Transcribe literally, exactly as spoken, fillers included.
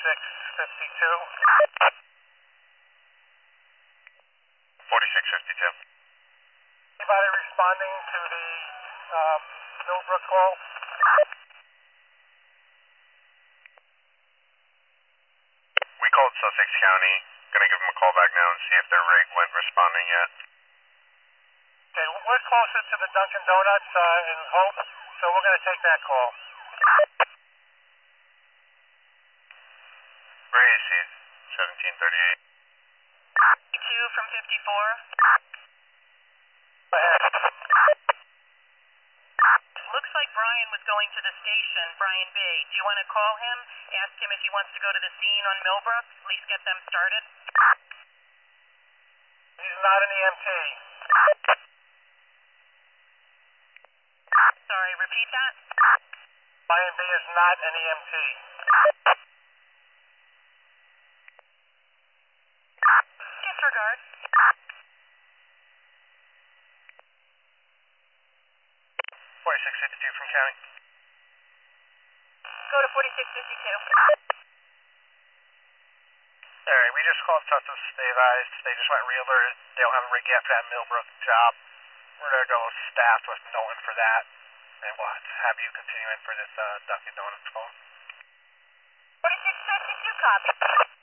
forty-six fifty-two. forty-six fifty-two. Anybody responding to the um, Millbrook call? We called Sussex County. Gonna give them a call back now and see if their rig went responding yet. Okay, we're closer to the Dunkin' Donuts uh, in Hope, so we're going to take that call. Where is he? seventeen thirty-eight. two from fifty-four. Go ahead. Looks like Brian was going to the station, Brian B. Do you want to call him? Ask him if he wants to go to the scene on Millbrook? At least get them started? He's not an E M T. Sorry, repeat that? Brian B is not an E M T. Disregard. forty-six fifty-two from County. Go to forty-six fifty-two. Alright, we just called Sussex. They advised they just went re-alerted. They don't have a rig yet for that Millbrook job. We're gonna go staff with Nolan for that. And we'll have you continue in for this uh, Dunkin' Donuts call. forty-six fifty-two copy.